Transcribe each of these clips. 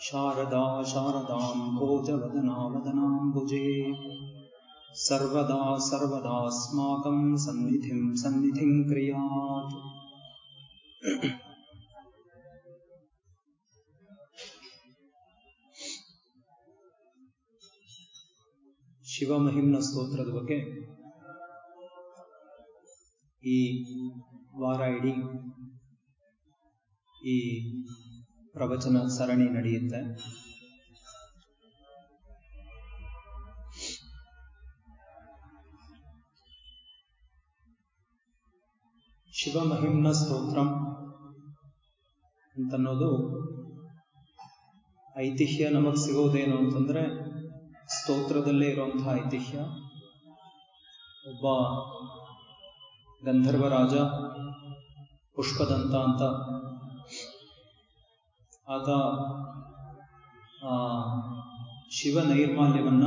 ಶಾರದಾ ಶಾರದಾಂ ಭೋಜವದನಾ ವದನಾಂಬುಜೇ ಸರ್ವದಾ ಸರ್ವದಾಸ್ಮಾಕಂ ಸನ್ನಿಧಿಂ ಕ್ರಿಯಾತ್. ಶಿವಮಹಿಮ್ನ ಸ್ತೋತ್ರದ ಬಗ್ಗೆ ಈ ವಾರ ಇಡೀ ಈ ಪ್ರವಚನ ಸರಣಿ ನಡೆಯುತ್ತೆ. ಶಿವಮಹಿಮ್ನ ಸ್ತೋತ್ರಂ ಅಂತನ್ನೋದು ಐತಿಹ್ಯ ನಮಗೆ ಸಿಗೋದೇನು ಅಂತಂದ್ರೆ, ಸ್ತೋತ್ರದಲ್ಲೇ ಇರುವಂತಹ ಐತಿಹ್ಯ. ಒಬ್ಬ ಗಂಧರ್ವರಾಜ ಪುಷ್ಪದಂತ ಅಂತ, ಆತ ಶಿವ ನೈರ್ಮಾಲ್ಯವನ್ನ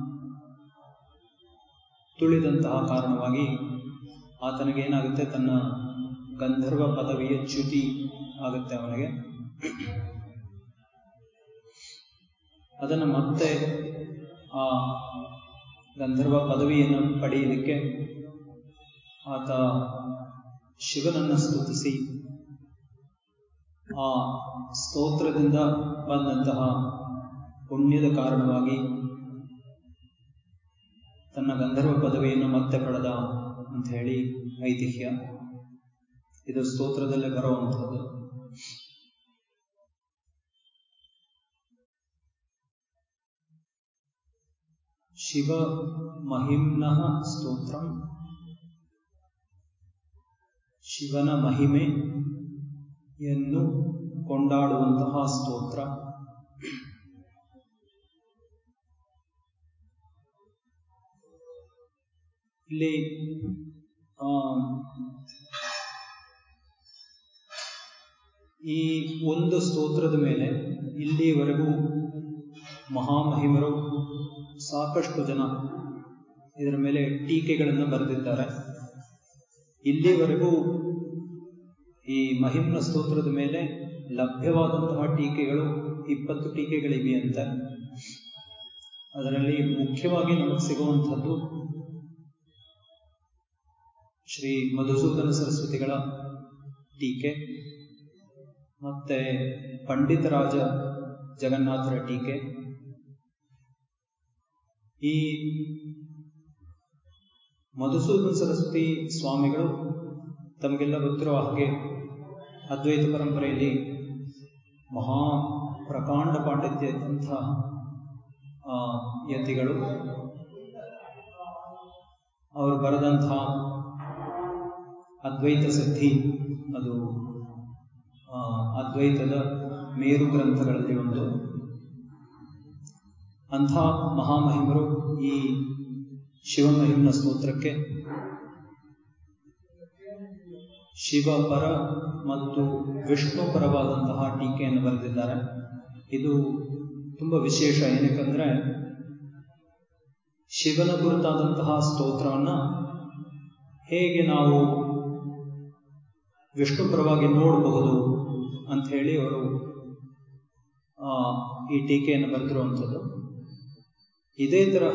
ತುಳಿದಂತಹ ಕಾರಣವಾಗಿ ಆತನಿಗೇನಾಗುತ್ತೆ, ತನ್ನ ಗಂಧರ್ವ ಪದವಿಯ ಚ್ಯುತಿ ಆಗುತ್ತೆ ಅವನಿಗೆ. ಅದನ್ನು ಮತ್ತೆ ಆ ಗಂಧರ್ವ ಪದವಿಯನ್ನು ಪಡೆಯಲಿಕ್ಕೆ ಆತ ಶಿವನನ್ನು ಸ್ತುತಿಸಿ, ಆ ಸ್ತೋತ್ರದಿಂದ ಬಂದಂತಹ ಪುಣ್ಯದ ಕಾರಣವಾಗಿ ತನ್ನ ಗಂಧರ್ವ ಪದವಿಯನ್ನು ಮತ್ತೆ ಪಡೆದ ಅಂತ ಹೇಳಿ ಐತಿಹ್ಯ. ಇದು ಸ್ತೋತ್ರದಲ್ಲೇ ಬರುವಂಥದ್ದು. ಶಿವ ಮಹಿಮ್ನಃ ಸ್ತೋತ್ರಂ, ಶಿವನ ಮಹಿಮೆಯನ್ನು ಕೊಂಡಾಡುವಂತಹ ಸ್ತೋತ್ರ. ಇಲ್ಲಿ ಈ ಒಂದು ಸ್ತೋತ್ರದ ಮೇಲೆ ಇಲ್ಲಿವರೆಗೂ ಮಹಾಮಹಿಮರು ಸಾಕಷ್ಟು ಜನ ಇದರ ಮೇಲೆ ಟೀಕೆಗಳನ್ನು ಬರೆದಿದ್ದಾರೆ. ಇಲ್ಲಿವರೆಗೂ ಈ ಮಹಿಮ್ನ ಸ್ತೋತ್ರದ ಮೇಲೆ ಲಭ್ಯವಾದಂತಹ ಟೀಕೆಗಳು 20 ಟೀಕೆಗಳಿವೆಯಂತೆ. ಅದರಲ್ಲಿ ಮುಖ್ಯವಾಗಿ ನಮಗೆ ಸಿಗುವಂಥದ್ದು ಶ್ರೀ ಮಧುಸೂದನ ಸರಸ್ವತಿಗಳ ಟೀಕೆ, ಮತ್ತೆ ಪಂಡಿತರಾಜ ಜಗನ್ನಾಥರ ಟೀಕೆ. ಈ ಮಧುಸೂದನ ಸರಸ್ವತಿ ಸ್ವಾಮಿಗಳು ತಮಗೆಲ್ಲ ಗೊತ್ತಿರುವ ಹಾಗೆ ಅದ್ವೈತ ಪರಂಪರೆಯಲ್ಲಿ ಮಹಾ ಪ್ರಕಾಂಡ ಪಾಂಡಿತ್ಯ ಇದ್ದಂತಹ ಯತಿಗಳು. ಅವರು ಬರೆದಂತಹ ಅದ್ವೈತ ಸಿದ್ಧಿ, ಅದು ಅದ್ವೈತದ ಮೇರು ಗ್ರಂಥಗಳಲ್ಲಿ ಒಂದು. ಅಂಥ ಮಹಾಮಹಿಮರು ಈ ಶಿವಮಹಿಮ್ನ ಸ್ತೋತ್ರಕ್ಕೆ ಶಿವಪರ ಮತ್ತು ವಿಷ್ಣು ಪರವಾದಂತಹ ಟೀಕೆಯನ್ನು ಬರೆದಿದ್ದಾರೆ. ಇದು ತುಂಬ ವಿಶೇಷ. ಏನಕ್ಕಂದ್ರೆ, ಶಿವನ ಕುರಿತಾದಂತಹ ಸ್ತೋತ್ರವನ್ನ ಹೇಗೆ ನಾವು ವಿಷ್ಣು ಪರವಾಗಿ ನೋಡಬಹುದು ಅಂತ ಹೇಳಿ ಅವರು ಈ ಟೀಕೆಯನ್ನು ಬರೆದಿರುವಂಥದ್ದು. ಇದೇ ತರಹ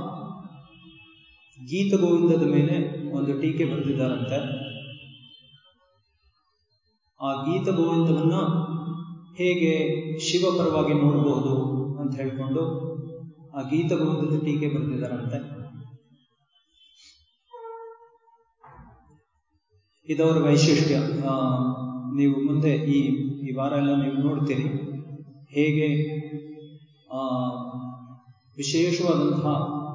ಗೀತಗೋವಿಂದದ ಮೇಲೆ ಒಂದು ಟೀಕೆ ಬರೆದಿದ್ದಾರಂತೆ. ಆ ಗೀತಗೋವಿಂದವನ್ನ ಹೇಗೆ ಶಿವಪರವಾಗಿ ನೋಡಬಹುದು ಅಂತ ಹೇಳಿಕೊಂಡು ಆ ಗೀತಗೋವಿಂದದ ಟೀಕೆ ಬರೆದಿದ್ದಾರಂತೆ. ಇದವರ ವೈಶಿಷ್ಟ್ಯ. ನೀವು ಮುಂದೆ ಈ ವಾರ ಎಲ್ಲ ನೀವು ನೋಡ್ತೀರಿ ಹೇಗೆ ವಿಶೇಷವಾದಂತಹ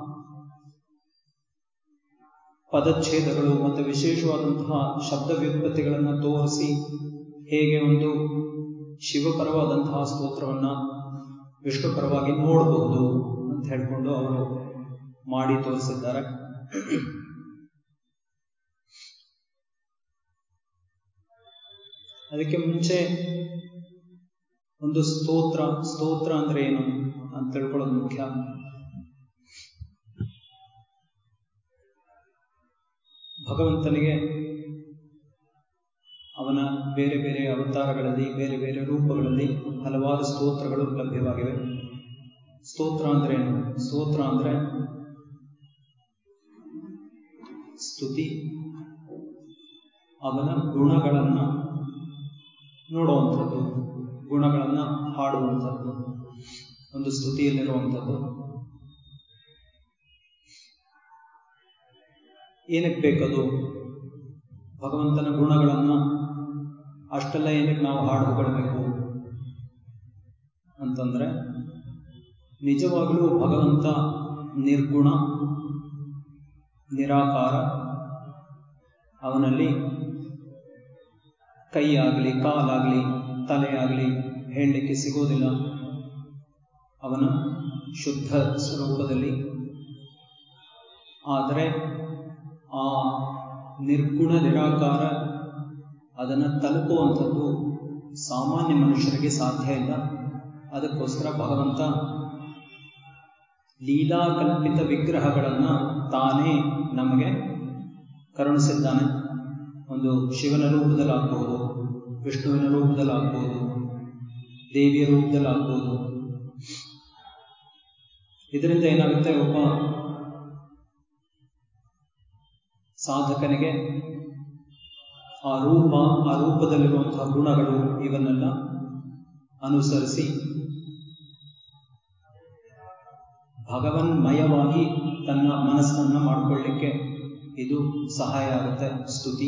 ಪದಚ್ಛೇದಗಳು ಮತ್ತು ವಿಶೇಷವಾದಂತಹ ಶಬ್ದ ವ್ಯುತ್ಪತ್ತಿಗಳನ್ನು ತೋರಿಸಿ ಹೇಗೆ ಒಂದು ಶಿವಪರವಾದಂತಹ ಸ್ತೋತ್ರವನ್ನ ವಿಷ್ಣು ಪರವಾಗಿ ನೋಡಬಹುದು ಅಂತ ಹೇಳಿಕೊಂಡು ಅವರು ಮಾಡಿ ತೋರಿಸಿದ್ದಾರೆ. ಅದಕ್ಕೆ ಮುಂಚೆ ಒಂದು ಸ್ತೋತ್ರ ಅಂದ್ರೆ ಏನು ಅಂತ ತಿಳ್ಕೊಳ್ಳೋದು ಮುಖ್ಯ. ಭಗವಂತನಿಗೆ ಅವನ ಅವನ ಬೇರೆ ಬೇರೆ ಅವತಾರಗಳಲ್ಲಿ, ಬೇರೆ ಬೇರೆ ರೂಪಗಳಲ್ಲಿ ಹಲವಾರು ಸ್ತೋತ್ರಗಳು ಲಭ್ಯವಾಗಿವೆ. ಸ್ತೋತ್ರ ಅಂದ್ರೆ ಏನು? ಸ್ತೋತ್ರ ಅಂದ್ರೆ ಸ್ತುತಿ, ಅವನ ಗುಣಗಳನ್ನು ನೋಡುವಂಥದ್ದು, ಗುಣಗಳನ್ನು ಹಾಡುವಂಥದ್ದು ಒಂದು ಸ್ತುತಿಯಲ್ಲಿರುವಂಥದ್ದು. ಏನಕ್ಕೆ ಬೇಕದು? ಭಗವಂತನ ಗುಣಗಳನ್ನು ಅಷ್ಟೆಲ್ಲ ಏನಕ್ಕೆ ನಾವು ಹಾಡುಕೊಳ್ಬೇಕು ಅಂತಂದ್ರೆ, ನಿಜವಾಗಲೂ ಭಗವಂತ ನಿರ್ಗುಣ, ನಿರಾಕಾರ. ಅವನಲ್ಲಿ ಕೈಯಾಗಲಿ, ಕಾಲಾಗಲಿ, ತಲೆಯಾಗಲಿ ಹೇಳಲಿಕ್ಕೆ ಸಿಗೋದಿಲ್ಲ. ಅವನ ಶುದ್ಧ ಸ್ವರೂಪದಲ್ಲಿ. ಆದರೆ ಆ ನಿರ್ಗುಣ ನಿರಾಕಾರ ಅದನ್ನು ತಲುಪುವಂಥದ್ದು ಸಾಮಾನ್ಯ ಮನುಷ್ಯರಿಗೆ ಸಾಧ್ಯ ಇಲ್ಲ. ಅದಕ್ಕೋಸ್ಕರ ಭಗವಂತ ಲೀಲಾಕಲ್ಪಿತ ವಿಗ್ರಹಗಳನ್ನು ತಾನೇ ನಮಗೆ ಕರುಣಿಸಿದ್ದಾನೆ. ಒಂದು ಶಿವನ ರೂಪದಲ್ಲಾಗ್ಬೋದು, ವಿಷ್ಣುವಿನ ರೂಪದಲ್ಲಾಗ್ಬೋದು, ದೇವಿಯ ರೂಪದಲ್ಲಾಗ್ಬೋದು. ಇದರಿಂದ ಏನಾಗುತ್ತೆ, ಒಬ್ಬ ಸಾಧಕನಿಗೆ ಆ ರೂಪದಲ್ಲಿರುವಂತಹ ಗುಣಗಳು ಇವನ್ನೆಲ್ಲ ಅನುಸರಿಸಿ ಭಗವನ್ಮಯವಾಗಿ ತನ್ನ ಮನಸ್ಸನ್ನು ಮಾಡಿಕೊಳ್ಳಿಕ್ಕೆ ಇದು ಸಹಾಯ ಆಗುತ್ತೆ. ಸ್ತುತಿ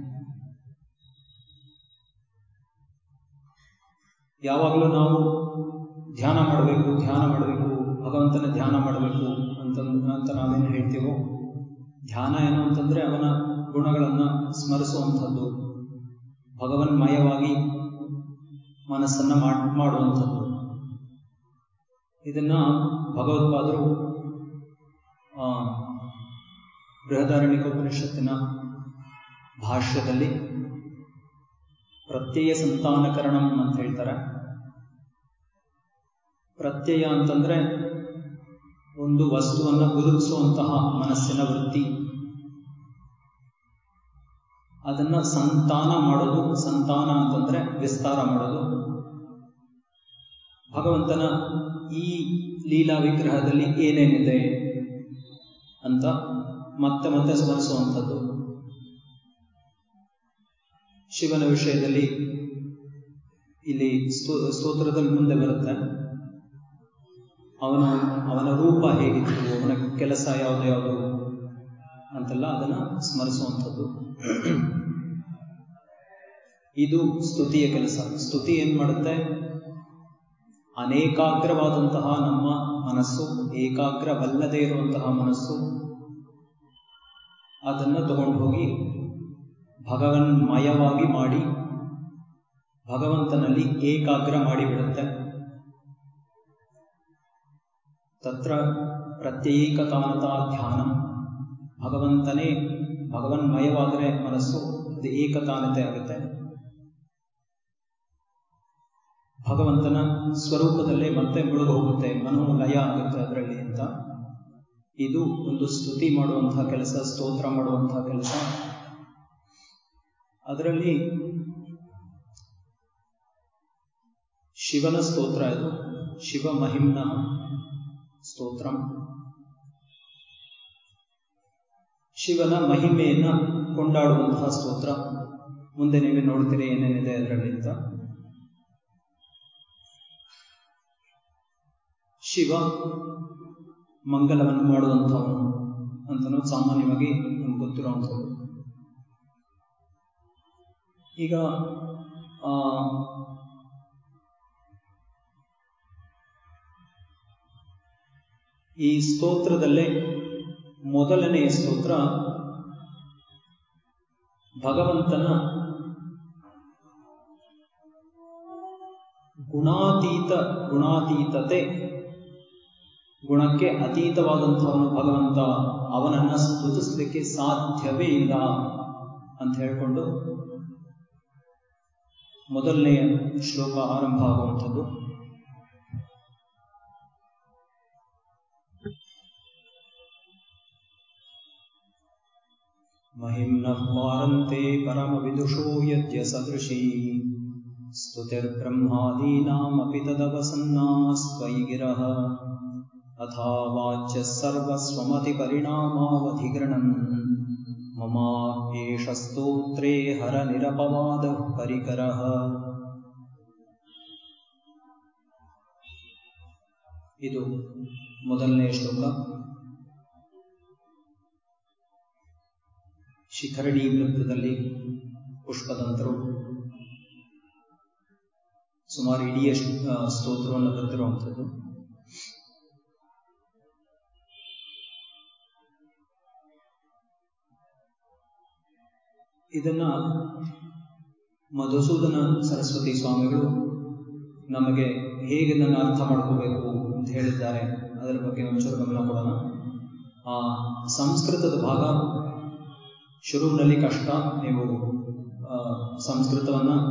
ಯಾವಾಗಲೂ ನಾವು ಧ್ಯಾನ ಮಾಡಬೇಕು, ಭಗವಂತನ ಧ್ಯಾನ ಮಾಡಬೇಕು ಅಂತ ನಾವೇನು ಹೇಳ್ತೀವೋ, ಧ್ಯಾನ ಏನು ಅಂತಂದ್ರೆ ಅವನ ಗುಣಗಳನ್ನು ಸ್ಮರಿಸುವಂಥದ್ದು, ಭಗವನ್ಮಯವಾಗಿ ಮನಸ್ಸನ್ನು ಮಾಡುವಂಥದ್ದು. ಇದನ್ನ ಭಗವತ್ಪಾದರು ಬೃಹದಾರಣ್ಯಕೋಪನಿಷತ್ತಿನ ಭಾಷ್ಯದಲ್ಲಿ ಪ್ರತ್ಯಯ ಸಂತಾನಕರಣಂ ಅಂತ ಹೇಳ್ತಾರೆ. ಪ್ರತ್ಯಯ ಅಂತಂದ್ರೆ ಒಂದು ವಸ್ತುವನ್ನು ಗುರುತಿಸುವಂತಹ ಮನಸ್ಸಿನ ವೃತ್ತಿ. ಅದನ್ನ ಸಂತಾನ ಮಾಡೋದು. ಸಂತಾನ ಅಂತಂದ್ರೆ ವಿಸ್ತಾರ ಮಾಡೋದು. ಭಗವಂತನ ಈ ಲೀಲಾ ವಿಗ್ರಹದಲ್ಲಿ ಏನೇನಿದೆ ಅಂತ ಮತ್ತೆ ಮತ್ತೆ ಸ್ಮರಿಸುವಂಥದ್ದು. ಶಿವನ ವಿಷಯದಲ್ಲಿ ಇಲ್ಲಿ ಸ್ತೋತ್ರದಲ್ಲಿ ಮುಂದೆ ಬರುತ್ತೆ. ಅವನ ರೂಪ ಹೇಗಿತ್ತು, ಅವನ ಕೆಲಸ ಯಾವುದು ಅಂತೆಲ್ಲ ಅದನ್ನ ಸ್ಮರಿಸುವಂಥದ್ದು. ಇದು ಸ್ತುತಿಯ ಕೆಲಸ. ಸ್ತುತಿ ಏನ್ ಮಾಡುತ್ತೆ? ಅನೇಕಾಗ್ರವಾದಂತಹ ನಮ್ಮ ಮನಸ್ಸು, ಏಕಾಗ್ರವಲ್ಲದೆ ಇರುವಂತಹ ಮನಸ್ಸು, ಅದನ್ನ ತಗೊಂಡು ಹೋಗಿ ಭಗವನ್ಮಯವಾಗಿ ಮಾಡಿ ಭಗವಂತನಲ್ಲಿ ಏಕಾಗ್ರ ಮಾಡಿಬಿಡುತ್ತೆ. ತತ್ರ ಪ್ರತ್ಯೇಕತಾನತ ಧ್ಯಾನಂ. ಭಗವನ್ಮಯವಾದರೆ ಮನಸ್ಸು ಅದು ಏಕತಾನತೆ ಆಗುತ್ತೆ. ಭಗವಂತನ ಸ್ವರೂಪದಲ್ಲೇ ಮತ್ತೆ ಮುಳುಗು ಹೋಗುತ್ತೆ, ಮನೋಲಯ ಆಗುತ್ತೆ ಅದರಲ್ಲಿ ಅಂತ. ಇದು ಒಂದು ಸ್ತುತಿ ಮಾಡುವಂತಹ ಕೆಲಸ, ಸ್ತೋತ್ರ ಮಾಡುವಂತಹ ಕೆಲಸ. ಅದರಲ್ಲಿ ಶಿವನ ಸ್ತೋತ್ರ ಇದು, ಶಿವ ಮಹಿಮ್ನ ಸ್ತೋತ್ರ. ಶಿವನ ಮಹಿಮೆಯನ್ನ ಕೊಂಡಾಡುವಂತಹ ಸ್ತೋತ್ರ. ಮುಂದೆ ನೀವೇ ನೋಡ್ತೀರಿ ಏನೇನಿದೆ ಅದರಲ್ಲಿ ಅಂತ. ಶಿವ ಮಂಗಲವನ್ನು ಮಾಡುವಂಥವನು ಅಂತನೂ ಸಾಮಾನ್ಯವಾಗಿ ನಮ್ಗೆ ಗೊತ್ತಿರುವಂಥದ್ದು. ಈಗ ಈ ಸ್ತೋತ್ರದಲ್ಲೇ ಮೊದಲನೆಯ ಸ್ತೋತ್ರ ಭಗವಂತನ ಗುಣಾತೀತತೆ, ಗುಣಕ್ಕೆ ಅತೀತವಾದಂಥವನು ಭಗವಂತ, ಅವನನ್ನ ಸ್ತುತಿಸಲಿಕ್ಕೆ ಸಾಧ್ಯವೇ ಇಲ್ಲ ಅಂತ ಹೇಳಿಕೊಂಡು ಮೊದಲನೆಯ ಶ್ಲೋಕ ಆರಂಭ ಆಗುವಂಥದ್ದು. महिम्नः पारन्ते परमविदुषो यद्य सदृशी स्तुतिर्ब्रह्मादीनामपि तदवसन्नास्त्वयि गिरः अथा वाच्यः सर्वस्वमतिपरिणामावधिगृणन् ममाप्येष स्तोत्रे हरनिरपवादः परिकरः. ಇದು ಮೊದಲನೇ ಶ್ಲೋಕ. ಶಿಖರಣಿ ವೃತ್ತದಲ್ಲಿ ಪುಷ್ಪದಂತರು ಸುಮಾರು ಇಡೀ ಸ್ತೋತ್ರವನ್ನು ಬರೆದಿರುವಂಥದ್ದು. ಇದನ್ನ ಮಧುಸೂದನ ಸರಸ್ವತಿ ಸ್ವಾಮಿಗಳು ನಮಗೆ ಹೇಗೆ ನನ್ನ ಅರ್ಥ ಮಾಡ್ಕೋಬೇಕು ಅಂತ ಹೇಳಿದ್ದಾರೆ. ಅದರ ಬಗ್ಗೆ ಒಂಚೂರು ಗಮನ ಕೊಡೋಣ. ಆ ಸಂಸ್ಕೃತದ ಭಾಗ ಶುರುವಿನಲ್ಲಿ ಕಷ್ಟ. ನೀವು ಸಂಸ್ಕೃತವನ್ನ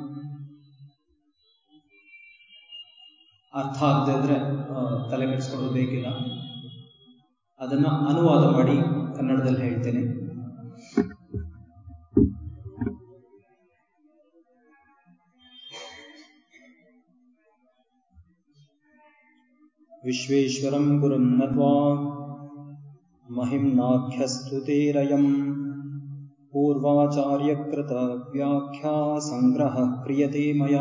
ಅರ್ಥ ಆಗದೆ ಇದ್ರೆ ತಲೆ ಕೆಡಿಸ್ಕೊಳ್ಳೋದು ಬೇಕಿಲ್ಲ. ಅದನ್ನ ಅನುವಾದ ಮಾಡಿ ಕನ್ನಡದಲ್ಲಿ ಹೇಳ್ತೇನೆ. ವಿಶ್ವೇಶ್ವರಂ ಗುರುಂ ನತ್ವಾ ಮಹಿಮ್ನಾಖ್ಯಸ್ತುತೇರಯಂ ಪೂರ್ವಾಚಾರ್ಯಕೃತ ವ್ಯಾಖ್ಯಾ ಸಂಗ್ರಹ ಕ್ರಿಯತೆ ಮಯಾ.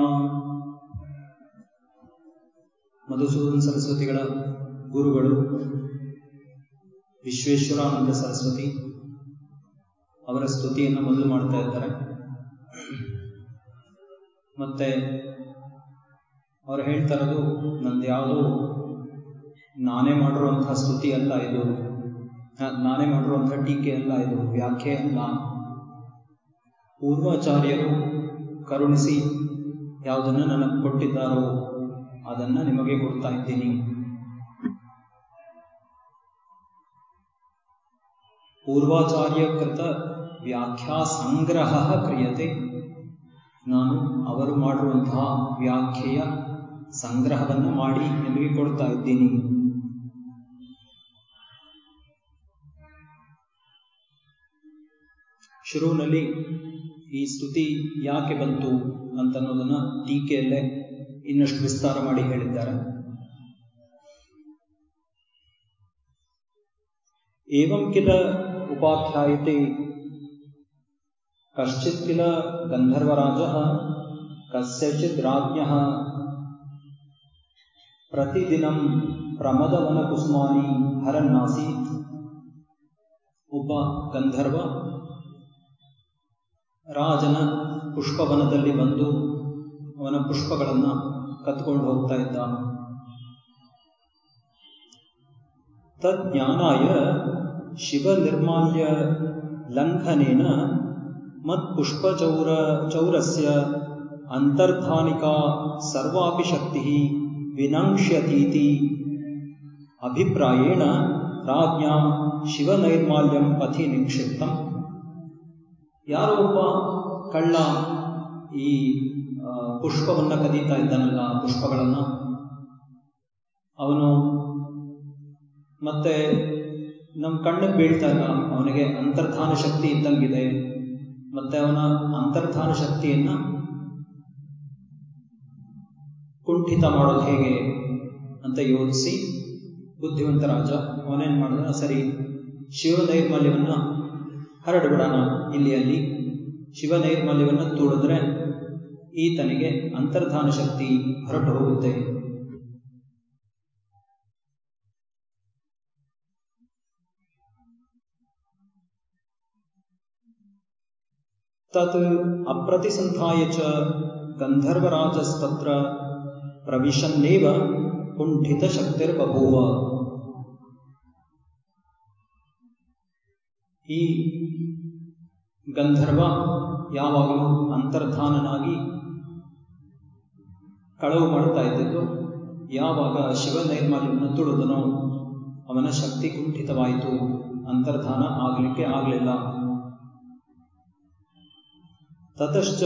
ಮಧುಸೂದನ ಸರಸ್ವತಿಗಳ ಗುರುಗಳು ವಿಶ್ವೇಶ್ವರಾನಂದ ಸರಸ್ವತಿ. ಅವರ ಸ್ತುತಿಯನ್ನು ಮೊದಲು ಮಾಡ್ತಾ ಇದ್ದಾರೆ. ಮತ್ತೆ ಅವರು ಹೇಳ್ತಾ ಇರೋದು, ನಂದು ಯಾವುದೋ ನಾನೇ ಮಾಡಿರುವಂತಹ ಸ್ತುತಿ ಅಲ್ಲ ಇದು, ನಾನೇ ಮಾಡಿರುವಂತಹ ಟೀಕೆ ಅಲ್ಲ ಇದು, ವ್ಯಾಖ್ಯೆ ಅಲ್ಲ. ಪೂರ್ವಾಚಾರ್ಯರು ಕರುಣಿಸಿ ಯಾವುದನ್ನ ನನಗೆ ಕೊಟ್ಟಿದ್ದಾರೋ ಅದನ್ನ ನಿಮಗೆ ಕೊಡ್ತಾ ಇದ್ದೀನಿ. ಪೂರ್ವಾಚಾರ್ಯಕೃತ ವ್ಯಾಖ್ಯಾ ಸಂಗ್ರಹ ಕ್ರಿಯತೆ. ನಾನು ಅವರು ಮಾಡಿರುವಂತಹ ವ್ಯಾಖ್ಯೆಯ ಸಂಗ್ರಹವನ್ನು ಮಾಡಿ ನಿಮಗೆ ಕೊಡ್ತಾ ಇದ್ದೀನಿ. ಶುರುವಿನಲ್ಲಿ ಈ ಸ್ತುತಿ ಯಾಕೆ ಬಂತು ಅಂತನ್ನೋದನ್ನ ಟೀಕೆಯಲ್ಲೇ ಇನ್ನಷ್ಟು ವಿಸ್ತಾರ ಮಾಡಿ ಹೇಳಿದ್ದಾರೆ. ಏವಂ ಕಿಲ ಉಪಾಖ್ಯಾಯತೆ ಕಶ್ಚಿತ್ ಕಿಲ ಗಂಧರ್ವರಾಜಃ ಕಸ್ಯಚಿತ್ ರಾಜ್ಞಃ ಪ್ರತಿದಿನಂ ಪ್ರಮದವನ ಕುಸುಮಾನಿ ಹರನ್ನಾಸೀತ್. ಒಬ್ಬ ಗಂಧರ್ವ ರಾಜನ ಪುಷ್ಪವನದಲ್ಲಿ ಬಂದು ಅವನ ಪುಷ್ಪಗಳನ್ನು ಕತ್ಕೊಂಡು ಹೋಗ್ತಾ ಇದ್ದ. ತಜ್ಞಾನಾಯ ಶಿವನಿರ್ಮಾಲ್ಯ ಲಂಘನೇನ ಮತ್ಪುಷ್ಪಚೌರಸ್ಯ ಅಂತರ್ಧಾನಿಕಾ ಸರ್ವಾಪಿ ಶಕ್ತಿ ವಿನಂಕ್ಷ್ಯತೀತಿ ಅಭಿಪ್ರಾಯೇಣ ರಾಜ್ಞಾ ಶಿವನೈರ್ಮಾಲ್ಯಂ ಪಥಿ ನಿಕ್ಷಿಪ್ತಂ. ಯಾರೋ ಒಬ್ಬ ಕಳ್ಳ ಈ ಪುಷ್ಪವನ್ನ ಕದೀತಾ ಇದ್ದಾನಲ್ಲ, ಪುಷ್ಪಗಳನ್ನ, ಅವನು ಮತ್ತೆ ನಮ್ಮ ಕಣ್ಣಿಗೆ ಬೀಳ್ತಾ ಇಲ್ಲ. ಅವನಿಗೆ ಅಂತರ್ಧಾನ ಶಕ್ತಿ ಇದ್ದಂಗಿದೆ. ಮತ್ತೆ ಅವನ ಅಂತರ್ಧಾನ ಶಕ್ತಿಯನ್ನ ಕುಂಠಿತ ಮಾಡೋದು ಹೇಗೆ ಅಂತ ಯೋಚಿಸಿ ಬುದ್ಧಿವಂತ ರಾಜ ಅವನೇನ್ ಮಾಡಿದ, ಸರಿ ಶಿವನೈರ್ಮಲ್ಯವನ್ನ ಹರಡ್ಬಿಡೋಣ ಇಲ್ಲಿ ಅಲ್ಲಿ. ಶಿವನೈರ್ಮಲ್ಯವನ್ನ ತೂಡಿದ್ರೆ ಈತನಿಗೆ ಅಂತರ್ಧಾನ ಶಕ್ತಿ ಹೊರಟು ಹೋಗುತ್ತೆ. ತತ್ ಅಪ್ರತಿಸಂಧಾಯ ಚ ಗಂಧರ್ವರಾಜಸ್ತತ್ರ ಪ್ರವಿಶನ್ನೇವ ಕುಂಠಿತ ಶಕ್ತಿರ್ಬಭೂವ. ಈ ಗಂಧರ್ವ ಯಾವಾಗಲೂ ಅಂತರ್ಧಾನನಾಗಿ ಕಳವು ಮಾಡ್ತಾ ಇದ್ದಿದ್ದು. ಯಾವಾಗ ಶಿವನೈರ್ಮಾಲ್ಯವನ್ನು ತುಳಿದನೋ ಅವನ ಶಕ್ತಿ ಕುಂಠಿತವಾಯಿತು, ಅಂತರ್ಧಾನ ಆಗಲಿಕ್ಕೆ ಆಗಲಿಲ್ಲ. ತತಶ್ಚ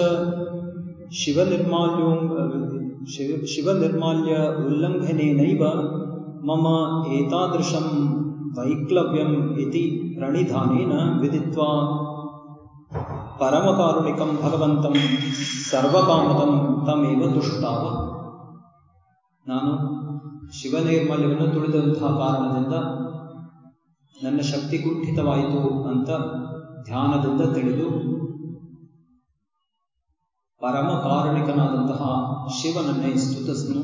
ಶಿವನಿರ್ಮಾಲ್ಯ ಉಲ್ಲಂಘನೇನೈವ ಮಮ ಏತಾದೃಶಂ ವೈಕ್ಲವ್ಯಂ ಇತಿ ಪ್ರಣಿಧಾನೇನ ವಿದಿತ್ವಾ ಪರಮಕಾರುಣಿಕಂ ಭಗವಂತಂ ಸರ್ವಕಾಮದಂ ತಮೇವ ತುಷ್ಟಾವ. ನಾನು ಶಿವನೈರ್ಮಲ್ಯವನ್ನು ತುಳಿದಂತಹ ಕಾರಣದಿಂದ ನನ್ನ ಶಕ್ತಿ ಕುಂಠಿತವಾಯಿತು ಅಂತ ಧ್ಯಾನದಿಂದ ತಿಳಿದು ಪರಮ ಕಾರುಣಿಕನಾದಂತಹ ಶಿವನನ್ನೇ ಸ್ತುತಿಸ್ನು.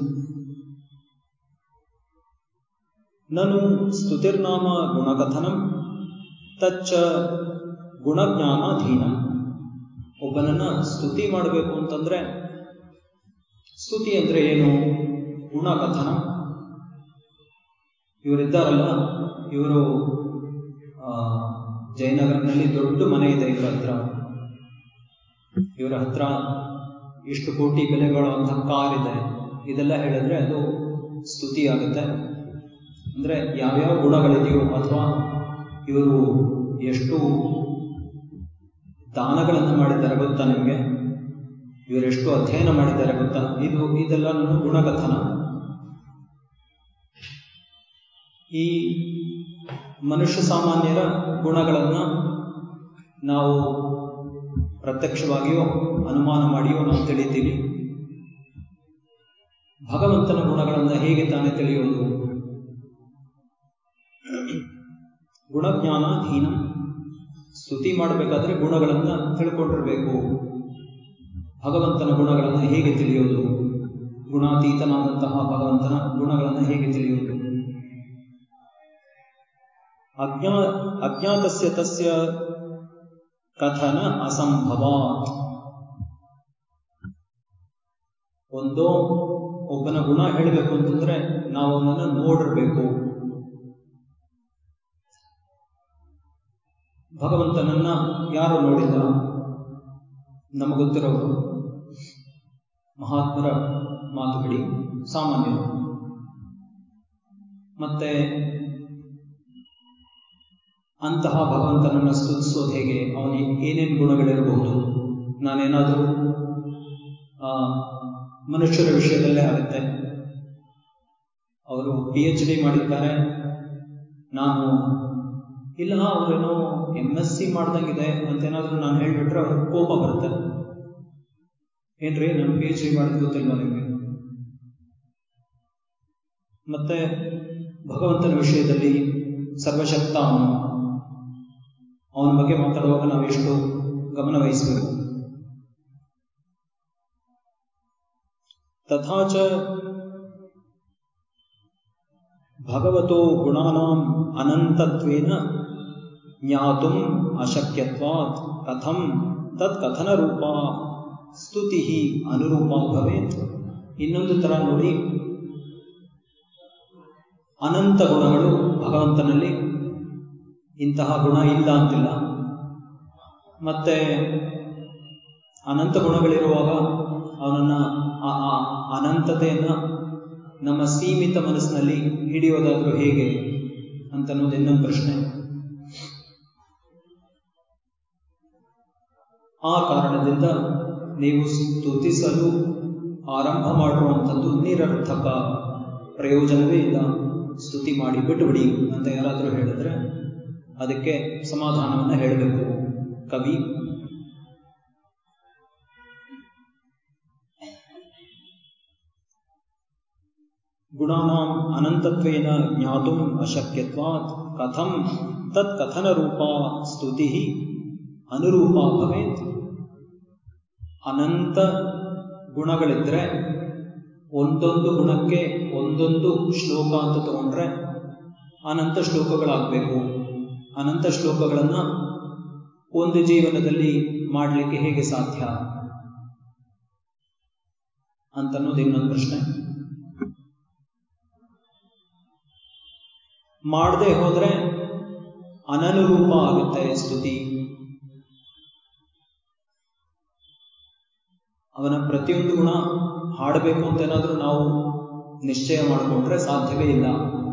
ನನು ಸ್ತುತಿರ್ನಾಮ ಗುಣಕಥನಂ ತಚ್ಚ ಗುಣಜ್ಞಾನಾಧೀನಂ. ಒಬ್ಬನನ್ನ ಸ್ತುತಿ ಮಾಡಬೇಕು ಅಂತಂದ್ರೆ ಸ್ತುತಿ ಅಂದ್ರೆ ಏನು? ಗುಣಕಥನ. ಇವರಿದ್ದಾರಲ್ಲ, ಇವರು ಜಯನಗರದಲ್ಲಿ ದೊಡ್ಡ ಮನೆ ಇದೆ ಇವರ ಹತ್ರ ಇಷ್ಟು ಕೋಟಿ ಬೆಲೆ ಬಾಳುವಂತಹ ಕಾರ್ ಇದೆ. ಇದೆಲ್ಲ ಹೇಳಿದ್ರೆ ಅದು ಸ್ತುತಿ ಆಗುತ್ತೆ. ಅಂದ್ರೆ ಯಾವ್ಯಾವ ಗುಣಗಳಿದೆಯೋ, ಅಥವಾ ಇವರು ಎಷ್ಟು ದಾನಗಳನ್ನು ಮಾಡಿದ್ದಾರೆ ಗೊತ್ತಾ ನಿಮಗೆ, ಇವರೆಷ್ಟು ಅಧ್ಯಯನ ಮಾಡಿದ್ದಾರೆ ಗೊತ್ತಾ, ಇದೆಲ್ಲ ನನ್ನ ಗುಣಕಥನ. ಈ ಮನುಷ್ಯ ಸಾಮಾನ್ಯರ ಗುಣಗಳನ್ನ ನಾವು ಪ್ರತ್ಯಕ್ಷವಾಗಿಯೋ ಅನುಮಾನ ಮಾಡಿಯೋ ನಾವು ತಿಳಿತೀವಿ. ಭಗವಂತನ ಗುಣಗಳನ್ನ ಹೇಗೆ ತಾನೇ ತಿಳಿಯುವುದು? ಗುಣಜ್ಞಾನಾಧೀನ. ಸ್ತುತಿ ಮಾಡಬೇಕಾದ್ರೆ ಗುಣಗಳನ್ನ ತಿಳ್ಕೊಂಡಿರ್ಬೇಕು. ಭಗವಂತನ ಗುಣಗಳನ್ನ ಹೇಗೆ ತಿಳಿಯೋದು? ಗುಣಾತೀತನಾದಂತಹ ಭಗವಂತನ ಗುಣಗಳನ್ನ ಹೇಗೆ ತಿಳಿಯುವುದು? ಅಜ್ಞಾತಸ್ಯ ತಸ್ಯ ಕಥನ ಅಸಂಭವಾತ್. ಒಬ್ಬನ ಗುಣ ಹೇಳಬೇಕು ಅಂತಂದ್ರೆ ನಾವು ಅವನನ್ನು ನೋಡಿರ್ಬೇಕು. ಭಗವಂತನನ್ನ ಯಾರು ನೋಡಿಲ್ಲ? ನಮಗೊತ್ತಿರೋರು ಮಹಾತ್ಮರ ಮಾತು ಬಿಡಿ, ಸಾಮಾನ್ಯರು. ಮತ್ತೆ ಅಂತಹ ಭಗವಂತನನ್ನ ಸ್ತುತಿಸೋದು ಹೇಗೆ? ಅವನಿಗೆ ಏನೇನು ಗುಣಗಳಿರಬಹುದು? ನಾನೇನಾದರೂ ಮನುಷ್ಯರ ವಿಷಯದಲ್ಲೇ ಆಗುತ್ತೆ. ಅವರು PhD ಮಾಡಿದ್ದಾರೆ, ನಾನು ಇಲ್ಲ ಅವರೇನೋ MSc ಮಾಡ್ದಂಗಿದೆ ಅಂತೇನಾದ್ರೂ ನಾನು ಹೇಳ್ಬಿಟ್ರೆ ಅವ್ರಿಗೆ ಕೋಪ ಬರುತ್ತೆ. ಏನ್ರಿ ನಾನು PhD ಮಾಡಿದ್ ಗೊತ್ತಿಲ್ವಾ ನಿಮಗೆ? ಮತ್ತೆ ಭಗವಂತನ ವಿಷಯದಲ್ಲಿ ಸರ್ವಶಕ್ತ ಅವನ ಬಗ್ಗೆ ಮಾತಾಡುವಾಗ ನಾವು ಎಷ್ಟು ಗಮನ ವಹಿಸಬೇಕು. ತಥಾಚ ಭಗವತೋ ಗುಣಾನಾಂ ಅನಂತತ್ವೇನ ಜ್ಞಾತುಂ ಅಶಕ್ಯತ್ವಾತ್ ಕಥಂ ತತ್ ಕಥನ ರೂಪ ಸ್ತುತಿ ಅನುರೂಪ ಭವೇತ್. ಇನ್ನೊಂದು ತರ ನೋಡಿ, ಅನಂತ ಗುಣಗಳು ಭಗವಂತನಲ್ಲಿ, ಇಂತಹ ಗುಣ ಇಲ್ಲ ಅಂತಿಲ್ಲ. ಮತ್ತೆ ಅನಂತ ಗುಣಗಳಿರುವಾಗ ಅವನನ್ನ ಅನಂತತೆಯನ್ನ ನಮ್ಮ ಸೀಮಿತ ಮನಸ್ಸಿನಲ್ಲಿ ಹಿಡಿಯೋದಾದ್ರೂ ಹೇಗೆ ಅಂತನ್ನೋದು ಇನ್ನೊಂದು ಪ್ರಶ್ನೆ. ಆ ಕಾರಣದಿಂದ ನೀವು ಸ್ತುತಿಸಲು ಆರಂಭ ಮಾಡುವಂಥದ್ದು ನಿರರ್ಥಕ, ಪ್ರಯೋಜನವೇ ಇಲ್ಲ, ಸ್ತುತಿ ಮಾಡಿ ಬಿಟ್ಟುಬಿಡಿ ಅಂತ ಯಾರಾದರೂ ಹೇಳಿದ್ರೆ ಅದಕ್ಕೆ ಸಮಾಧಾನವನ್ನು ಹೇಳಬೇಕು ಕವಿ. ಗುಣಾನಾಂ ಅನಂತತ್ವೇನ ಜ್ಞಾತುಂ ಅಶಕ್ಯತ್ವಾತ್ ಕಥಂ ತತ್ ಕಥನ ರೂಪ ಸ್ತುತಿ ಅನುರೂಪ ಭವೇತ್. ಅನಂತ ಗುಣಗಳಿದ್ರೆ ಒಂದೊಂದು ಗುಣಕ್ಕೆ ಒಂದೊಂದು ಶ್ಲೋಕ ಅಂತ ತಗೊಂಡ್ರೆ ಅನಂತ ಶ್ಲೋಕಗಳಾಗಬೇಕು. ಅನಂತ ಶ್ಲೋಕಗಳನ್ನ ಒಂದು ಜೀವನದಲ್ಲಿ ಮಾಡಲಿಕ್ಕೆ ಹೇಗೆ ಸಾಧ್ಯ ಅಂತನ್ನೋದು ಇನ್ನೊಂದು ಪ್ರಶ್ನೆ. ಮಾಡದೆ ಹೋದ್ರೆ ಅನನುರೂಪ ಆಗುತ್ತೆ ಸ್ತುತಿ. ಅವನ ಪ್ರತಿಯೊಂದು ಗುಣ ಹಾಡಬೇಕು ಅಂತ ಏನಾದ್ರೂ ನಾವು ನಿಶ್ಚಯ ಮಾಡಿಕೊಂಡ್ರೆ ಸಾಧ್ಯವೇ ಇಲ್ಲ.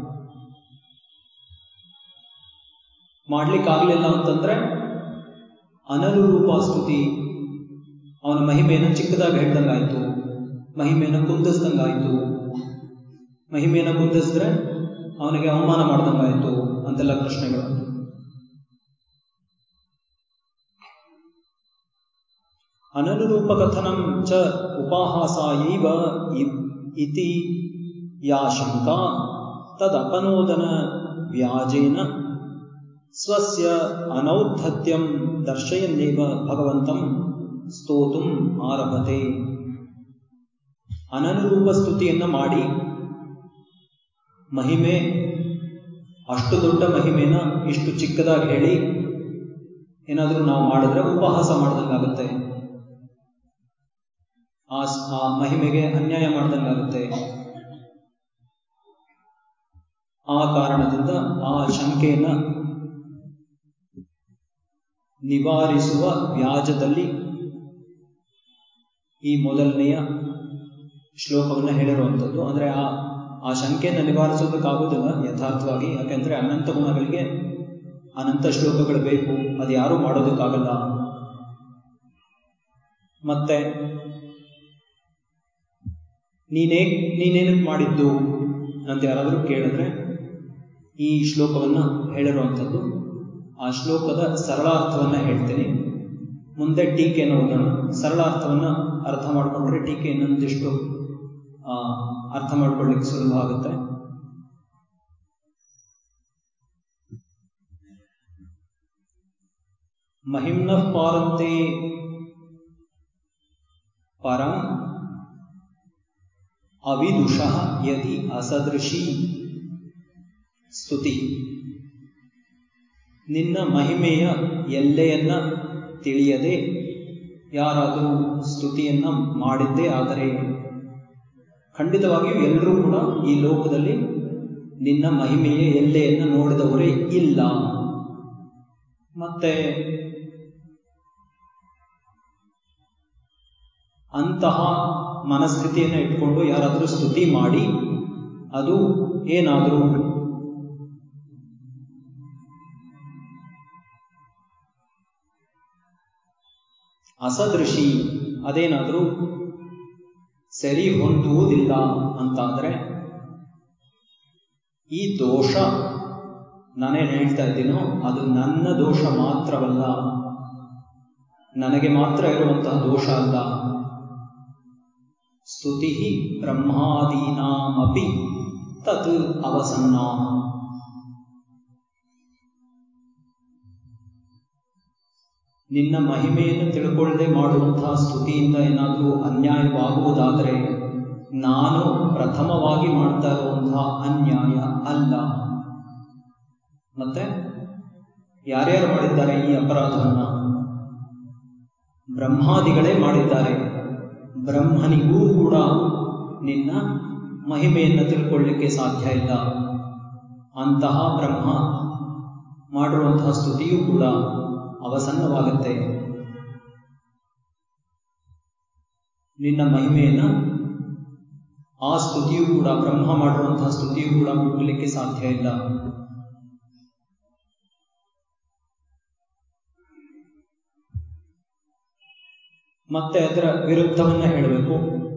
ಮಾಡ್ಲಿಕ್ಕಾಗಲಿಲ್ಲ ಅಂತಂದ್ರೆ ಅನನುರೂಪ ಸ್ತುತಿ. ಅವನ ಮಹಿಮೆಯನ್ನು ಚಿಕ್ಕದಾಗಿ ಹೇಳ್ದಂಗಾಯ್ತು, ಮಹಿಮೆಯನ್ನು ಕುಂದಿಸ್ದಂಗಾಯ್ತು. ಮಹಿಮೆಯನ್ನು ಕುಂದಿಸಿದ್ರೆ ಅವನಿಗೆ ಅವಮಾನ ಮಾಡ್ದಂಗಾಯ್ತು ಅಂತೆಲ್ಲ ಪ್ರಶ್ನೆಗಳು. ಅನನುರೂಪಕಥನಂ ಚ ಉಪಾಹಾಸಾಯೈವ ಇತಿ ಯಾ ಶಂಕಾ ತದಪನೋದನ ವ್ಯಾಜೇನ ಸ್ವಸ್ಯ ಅನೌದ್ಧತ್ಯಂ ದರ್ಶಯನ್ನೇವ ಭಗವಂತಂ ಸ್ತೋತುಂ ಆರಭತೆ. ಅನನುರೂಪ ಸ್ತುತಿಯನ್ನ ಮಾಡಿ ಮಹಿಮೆ, ಅಷ್ಟು ದೊಡ್ಡ ಮಹಿಮೆನ ಇಷ್ಟು ಚಿಕ್ಕದಾಗಿ ಹೇಳಿ ಏನಾದರೂ ನಾವು ಮಾಡಿದ್ರೆ ಉಪಹಾಸ ಮಾಡ್ದಂಗಾಗುತ್ತೆ, ಆ ಮಹಿಮೆಗೆ ಅನ್ಯಾಯ ಮಾಡ್ದಂಗಾಗುತ್ತೆ. ಆ ಕಾರಣದಿಂದ ಆ ಶಂಕೆಯನ್ನ ನಿವಾರಿಸುವ ವ್ಯಾಜದಲ್ಲಿ ಈ ಮೊದಲನೆಯ ಶ್ಲೋಕವನ್ನು ಹೇಳಿರುವಂಥದ್ದು. ಅಂದ್ರೆ ಆ ಶಂಕೆಯನ್ನು ನಿವಾರಿಸೋದಕ್ಕಾಗೋದಿಲ್ಲ ಯಥಾರ್ಥವಾಗಿ, ಯಾಕೆಂದ್ರೆ ಅನಂತ ಗುಣಗಳಿಗೆ ಅನಂತ ಶ್ಲೋಕಗಳು ಬೇಕು, ಅದು ಯಾರೂ ಮಾಡೋದಕ್ಕಾಗಲ್ಲ. ಮತ್ತೆ ನೀನೇನಕ್ಕೆ ಮಾಡಿದ್ದು ಅಂತ ಯಾರಾದರೂ ಕೇಳಿದ್ರೆ ಈ ಶ್ಲೋಕವನ್ನ ಹೇಳಿರುವಂಥದ್ದು. ಆ ಶ್ಲೋಕದ ಸರಳಾರ್ಥವನ್ನ ಹೇಳ್ತೀನಿ, ಮುಂದೆ ಟೀಕೆಯನ್ನು ಓದೋಣ. ಸರಳಾರ್ಥವನ್ನ ಅರ್ಥ ಮಾಡಿಕೊಂಡ್ರೆ ಟೀಕೆ ಇನ್ನೊಂದಿಷ್ಟು ಅರ್ಥ ಮಾಡ್ಕೊಳ್ಳಿಕ್ಕೆ ಸುಲಭ ಆಗುತ್ತೆ. ಮಹಿಮ್ನ ಪಾರಂತೆ ಪರಂ ಅವಿದುಷಃ ಯದಿ ಅಸದೃಶಿ ಸ್ತುತಿ. ನಿನ್ನ ಮಹಿಮೆಯ ಎಲ್ಲೆಯನ್ನ ತಿಳಿಯದೆ ಯಾರಾದರೂ ಸ್ತುತಿಯನ್ನ ಮಾಡಿದ್ದೇ ಆದರೆ, ಖಂಡಿತವಾಗಿಯೂ ಎಲ್ಲರೂ ಕೂಡ ಈ ಲೋಕದಲ್ಲಿ ನಿನ್ನ ಮಹಿಮೆಯ ಎಲ್ಲೆಯನ್ನ ನೋಡಿದವರೇ ಇಲ್ಲ. ಮತ್ತೆ ಅಂತಹ ಮನಸ್ಥಿತಿಯನ್ನು ಇಟ್ಕೊಂಡು ಯಾರಾದರೂ ಸ್ತುತಿ ಮಾಡಿ ಅದು ಏನಾದರೂ ಅಸದೃಶಿ, ಅದೇನಾದರೂ ಸರಿ ಹೊಂದುವುದಿಲ್ಲ ಅಂತಾದ್ರೆ, ಈ ದೋಷ ನಾನೇನು ಹೇಳ್ತಾ ಇದ್ದೀನೋ ಅದು ನನ್ನ ದೋಷ ಮಾತ್ರವಲ್ಲ, ನನಗೆ ಮಾತ್ರ ಇರುವಂತಹ ದೋಷ ಅಲ್ಲ. ಸ್ತುತಿ ಬ್ರಹ್ಮಾದೀನಾಮಪಿ ತತ್ ಅವಸನ್ನಾ. ನಿನ್ನ ಮಹಿಮೆಯನ್ನು ತಿಳ್ಕೊಳ್ಳದೆ ಮಾಡುವಂತಹ ಸ್ತುತಿಯಿಂದ ಏನಾದರೂ ಅನ್ಯಾಯವಾಗುವುದಾದರೆ ನಾನು ಪ್ರಥಮವಾಗಿ ಮಾಡ್ತಾ ಇರುವಂತಹ ಅನ್ಯಾಯ ಅಲ್ಲ. ಮತ್ತೆ ಯಾರ್ಯಾರು ಮಾಡಿದ್ದಾರೆ ಈ ಅಪರಾಧವನ್ನ? ಬ್ರಹ್ಮಾದಿಗಳೇ ಮಾಡಿದ್ದಾರೆ. ಬ್ರಹ್ಮನಿಗೂ ಕೂಡ ನಿನ್ನ ಮಹಿಮೆಯನ್ನು ತಿಳ್ಕೊಳ್ಳಿಕ್ಕೆ ಸಾಧ್ಯ ಇಲ್ಲ. ಅಂತಹ ಬ್ರಹ್ಮ ಮಾಡಿರುವಂತಹ ಸ್ತುತಿಯೂ ಕೂಡ ಅವಸನ್ನವಾಗುತ್ತೆ. ನಿನ್ನ ಮಹಿಮೆಯನ್ನ ಆ ಸ್ತುತಿಯೂ ಕೂಡ, ಬ್ರಹ್ಮ ಮಾಡಿರುವಂತಹ ಸ್ತುತಿಯೂ ಕೂಡ ಮುಟ್ಟಲಿಕ್ಕೆ ಸಾಧ್ಯ ಇಲ್ಲ. ಮತ್ತೆ ಅದರ ವಿರುದ್ಧವನ್ನ ಹೇಳಬೇಕು.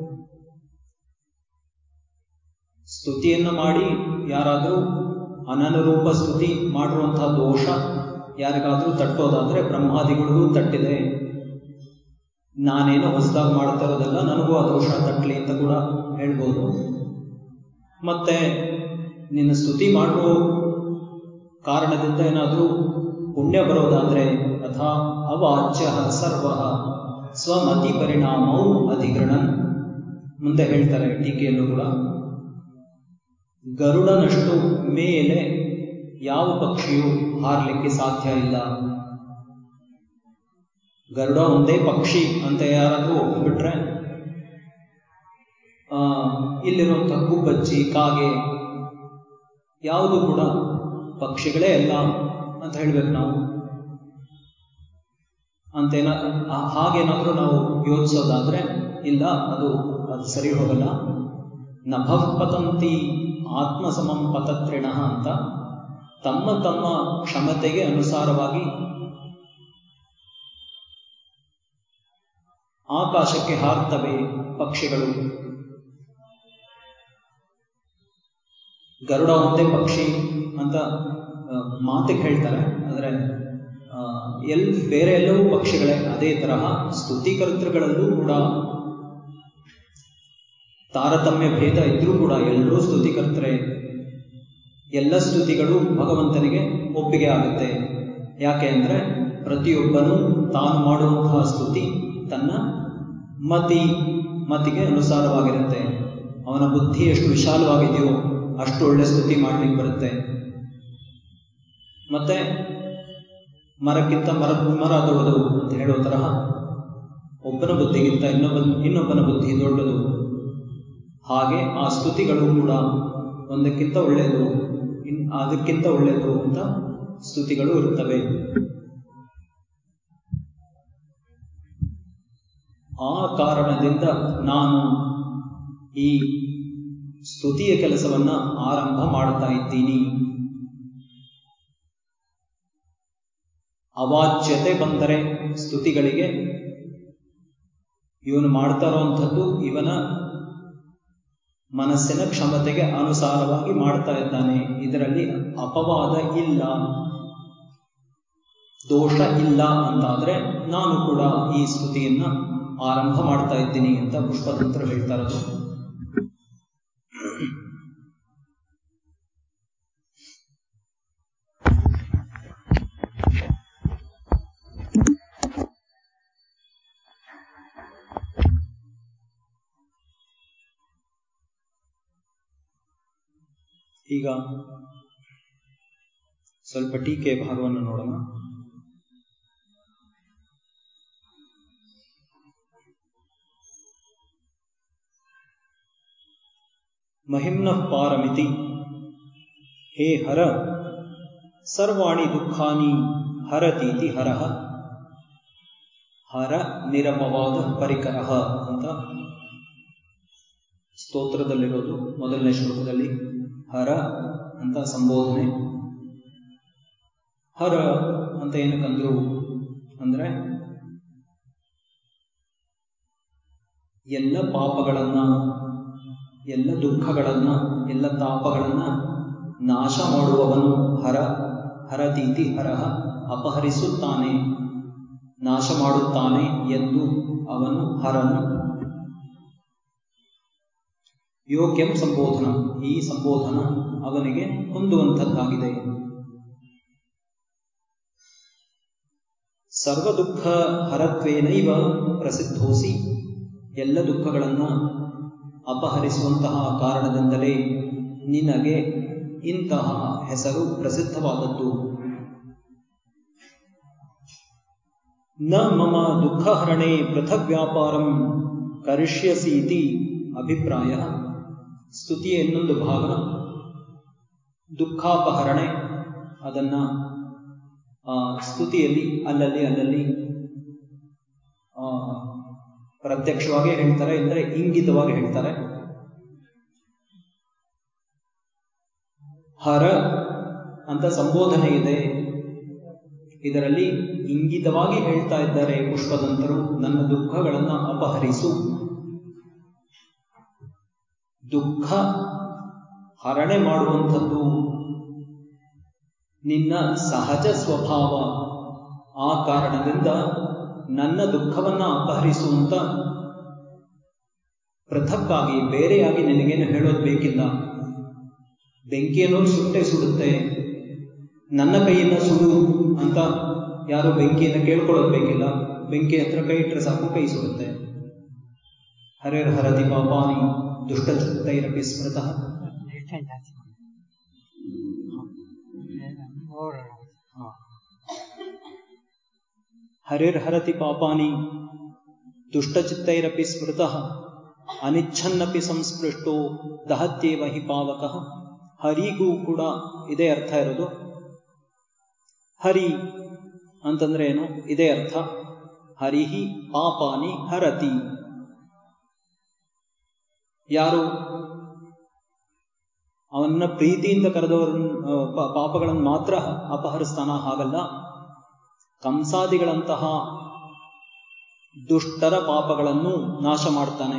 ಸ್ತುತಿಯನ್ನ ಮಾಡಿ ಯಾರಾದರೂ ಅನನುರೂಪ ಸ್ತುತಿ ಮಾಡಿರುವಂತಹ ದೋಷ ಯಾರಿಗಾದ್ರೂ ತಟ್ಟೋದಾದ್ರೆ ಬ್ರಹ್ಮಾದಿಗಳಿಗೂ ತಟ್ಟಿದೆ, ನಾನೇನೋ ಹೊಸದಾಗಿ ಮಾಡ್ತಾ ಇರೋದಲ್ಲ, ನನಗೂ ಆ ದೋಷ ತಟ್ಟಲಿ ಅಂತ ಕೂಡ ಹೇಳ್ಬೋದು. ಮತ್ತೆ ನಿನ್ನ ಸ್ತುತಿ ಮಾಡುವ ಕಾರಣದಿಂದ ಏನಾದರೂ ಪುಣ್ಯ ಬರೋದಾದ್ರೆ ತಥಾ ಅವಾಚ್ಯ ಸರ್ವ ಸ್ವಮತಿ ಪರಿಣಾಮವು ಅಧಿಗ್ರಹಣನ್. ಮುಂದೆ ಹೇಳ್ತಾರೆ ಟೀಕೆಯಲ್ಲೂ ಕೂಡ, ಗರುಡನಷ್ಟು ಮೇಲೆ ಯಾವ ಪಕ್ಷಿಯೂ ಹಾರಲಿಕ್ಕೆ ಸಾಧ್ಯ ಇಲ್ಲ. ಗರುಡ ಒಂದೇ ಪಕ್ಷಿ ಅಂತ ಯಾರಾದ್ರೂ ಒಪ್ಪಿಬಿಟ್ರೆ ಇಲ್ಲಿರುವಂತಹ ಗುಬ್ಬಚ್ಚಿ, ಕಾಗೆ ಯಾವುದು ಕೂಡ ಪಕ್ಷಿಗಳೇ ಅಲ್ಲ ಅಂತ ಹೇಳ್ಬೇಕು ನಾವು. ಅಂತೇನ ಹಾಗೇನಾದ್ರೂ ನಾವು ಯೋಚಿಸೋದಾದ್ರೆ ಇಲ್ಲ, ಅದು ಸರಿ ಹೋಗಲ್ಲ. ನಭಃ ಪತಂತಿ ಆತ್ಮಸಮಂ ಪತತ್ರಿಣ ಅಂತ ತಮ್ಮ ತಮ್ಮ ಕ್ಷಮತೆಗೆ ಅನುಸಾರವಾಗಿ ಆಕಾಶಕ್ಕೆ ಹಾರ್ತವೆ ಪಕ್ಷಿಗಳು. ಗರುಡ ಒಂದೇ ಪಕ್ಷಿ ಅಂತ ಮಾತಿಗೆ ಹೇಳ್ತಾರೆ, ಆದರೆ ಬೇರೆ ಎಲ್ಲವೂ ಪಕ್ಷಿಗಳೇ. ಅದೇ ತರಹ ಸ್ತುತಿಕರ್ತೃಗಳಲ್ಲೂ ಕೂಡ ತಾರತಮ್ಯ ಭೇದ ಇದ್ರೂ ಕೂಡ ಎಲ್ಲರೂ ಸ್ತುತಿಕರ್ತರೆ. ಎಲ್ಲ ಸ್ತುತಿಗಳು ಭಗವಂತನಿಗೆ ಒಪ್ಪಿಗೆ ಆಗುತ್ತೆ. ಯಾಕೆ ಅಂದರೆ ಪ್ರತಿಯೊಬ್ಬನೂ ತಾನು ಮಾಡುವಂತಹ ಸ್ತುತಿ ತನ್ನ ಮತಿಗೆ ಅನುಸಾರವಾಗಿರುತ್ತೆ. ಅವನ ಬುದ್ಧಿ ಎಷ್ಟು ವಿಶಾಲವಾಗಿದೆಯೋ ಅಷ್ಟು ಒಳ್ಳೆ ಸ್ತುತಿ ಮಾಡ್ಲಿಕ್ಕೆ ಬರುತ್ತೆ. ಮತ್ತೆ ಮರಕ್ಕಿಂತ ಮರ ದೊಡ್ಡದು ಅಂತ ಹೇಳೋ ತರಹ ಒಬ್ಬನ ಬುದ್ಧಿಗಿಂತ ಇನ್ನೊಬ್ಬನ ಬುದ್ಧಿ ದೊಡ್ಡದು. ಹಾಗೆ ಆ ಸ್ತುತಿಗಳು ಕೂಡ ಒಂದಕ್ಕಿಂತ ಒಳ್ಳೆಯದು, ಅದಕ್ಕಿಂತ ಒಳ್ಳೆಯದು ಅಂತ ಸ್ತುತಿಗಳು ಇರುತ್ತವೆ. ಆ ಕಾರಣದಿಂದ ನಾನು ಈ ಸ್ತುತಿಯ ಕೆಲಸವನ್ನ ಆರಂಭ ಮಾಡ್ತಾ ಇದ್ದೀನಿ. ಅವಾಚ್ಯತೆ ಬಂದರೆ ಸ್ತುತಿಗಳಿಗೆ ಇವನು ಮಾಡ್ತಾ ಇರುವಂಥದ್ದು ಇವನ ಮನಸ್ಸಿನ ಕ್ಷಮತೆಗೆ ಅನುಸಾರವಾಗಿ ಮಾಡ್ತಾ ಇದ್ದಾನೆ, ಇದರಲ್ಲಿ ಅಪವಾದ ಇಲ್ಲ, ದೋಷ ಇಲ್ಲ ಅಂತಾದ್ರೆ ನಾನು ಕೂಡ ಈ ಸ್ತುತಿಯನ್ನ ಆರಂಭ ಮಾಡ್ತಾ ಇದ್ದೀನಿ ಅಂತ ಪುಷ್ಪತಂತ್ರ ಹೇಳ್ತಾ ಇರೋದು. ಈಗ ಸ್ವಲ್ಪ ಟೀಕೆ ಭಾಗವನ್ನು ನೋಡೋಣ. ಮಹಿಮ್ನಃ ಪಾರಮಿತಿ ಹೇ ಹರ ಸರ್ವಾಣಿ ದುಃಖಾನಿ ಹರತೀತಿ ಹರಃ ಹರ ನಿರಪವಾದ ಪರಿಕರಃ ಅಂತ ಸ್ತೋತ್ರದಲ್ಲಿರೋದು. ಮೊದಲನೇ ಶ್ಲೋಕದಲ್ಲಿ ಹರ ಅಂತ ಸಂಬೋಧನೆ. ಹರ ಅಂತ ಏನಕ್ಕಂದ್ರು ಅಂದ್ರೆ ಎಲ್ಲ ಪಾಪಗಳನ್ನ, ಎಲ್ಲ ದುಃಖಗಳನ್ನ, ಎಲ್ಲ ತಾಪಗಳನ್ನ ನಾಶ ಮಾಡುವವನು ಹರ. ಹರತೀತಿ ಹರಃ ಅಪಹರಿಸುತ್ತಾನೆ, ನಾಶ ಮಾಡುತ್ತಾನೆ ಎಂದು ಅವನು ಹರನು. ಯೋಗ್ಯಂ ಸಂಬೋಧನ, ಈ ಸಂಬೋಧನ ಅವನಿಗೆ ಹೊಂದುವಂಥದ್ದಾಗಿದೆ. ಸರ್ವ ದುಃಖ ಹರತ್ವೇನೈವ ಪ್ರಸಿದ್ಧೋಸಿ, ಎಲ್ಲ ದುಃಖಗಳನ್ನ ಅಪಹರಿಸುವಂತಹ ಕಾರಣದಿಂದಲೇ ನಿನಗೆ ಇಂತಹ ಹೆಸರು ಪ್ರಸಿದ್ಧವಾದದ್ದು. ನ ಮಮ ದುಃಖಹರಣೆ ಪೃಥಗ್ ವ್ಯಾಪಾರಂ ಕರಿಷ್ಯಸೀತಿ ಅಭಿಪ್ರಾಯ. ಸ್ತುತಿಯ ಇನ್ನೊಂದು ಭಾಗ ದುಃಖಾಪಹರಣೆ. ಅದನ್ನ ಸ್ತುತಿಯಲ್ಲಿ ಅಲ್ಲಲ್ಲಿ ಪ್ರತ್ಯಕ್ಷವಾಗಿ ಹೇಳ್ತಾರೆ, ಇಲ್ಲದ್ರೆ ಇಂಗಿತವಾಗಿ ಹೇಳ್ತಾರೆ. ಹರ ಅಂತ ಸಂಬೋಧನೆ ಇದೆ, ಇದರಲ್ಲಿ ಇಂಗಿತವಾಗಿ ಹೇಳ್ತಾ ಇದ್ದಾರೆ ಪುಷ್ಪದಂತರು, ನನ್ನ ದುಃಖಗಳನ್ನ ಅಪಹರಿಸು. ದುಃಖ ಹರಣೆ ಮಾಡುವಂಥದ್ದು ನಿನ್ನ ಸಹಜ ಸ್ವಭಾವ. ಆ ಕಾರಣದಿಂದ ನನ್ನ ದುಃಖವನ್ನ ಅಪಹರಿಸುವಂತ ಪೃಥಕ್ಕಾಗಿ ಬೇರೆಯಾಗಿ ನಿನಗೇನು ಹೇಳೋದು ಬೇಕಿಲ್ಲ. ಬೆಂಕಿಯನ್ನು ಸುಟ್ಟೆ ಸುಡುತ್ತೆ, ನನ್ನ ಕೈಯನ್ನು ಸುಡು ಅಂತ ಯಾರು ಬೆಂಕಿಯನ್ನು ಕೇಳ್ಕೊಳ್ಳೋದು ಬೇಕಿಲ್ಲ. ಬೆಂಕಿ ಹತ್ರ ಕೈ ಇಟ್ಟರೆ ಸಾಕು, ಕೈ ಸುಡುತ್ತೆ. ಹರೇರ್ಹರತಿ ಪಾಪಾನಿ ದುಷ್ಟಚಿತ್ತೈರಪಿ ಸ್ಮೃತಃ. ಹರೇರ್ಹರತಿ ಪಾಪಾನಿ ದುಷ್ಟಚಿತ್ತೈರಪಿ ಸ್ಮೃತಃ ಅನಿಚ್ಛನ್ನಪಿ ಸಂಸ್ಪೃಷ್ಟೋ ದಹತ್ಯೇವ ಹಿ ಪಾವಕಃ. ಹರಿಗೂ ಕೂಡ ಇದೇ ಅರ್ಥ ಇರೋದು. ಹರಿ ಅಂತಂದ್ರೆ ಏನು? ಇದೇ ಅರ್ಥ. ಹರಿಹಿ ಪಾಪಾನಿ ಹರತಿ. ಯಾರು ಅವನ್ನ ಪ್ರೀತಿಯಿಂದ ಕರೆದವರನ್ನು ಪಾಪಗಳನ್ನು ಮಾತ್ರ ಅಪಹರಿಸ್ತಾನ? ಹಾಗಲ್ಲ. ಕಂಸಾದಿಗಳಂತಹ ದುಷ್ಟರ ಪಾಪಗಳನ್ನು ನಾಶ ಮಾಡ್ತಾನೆ.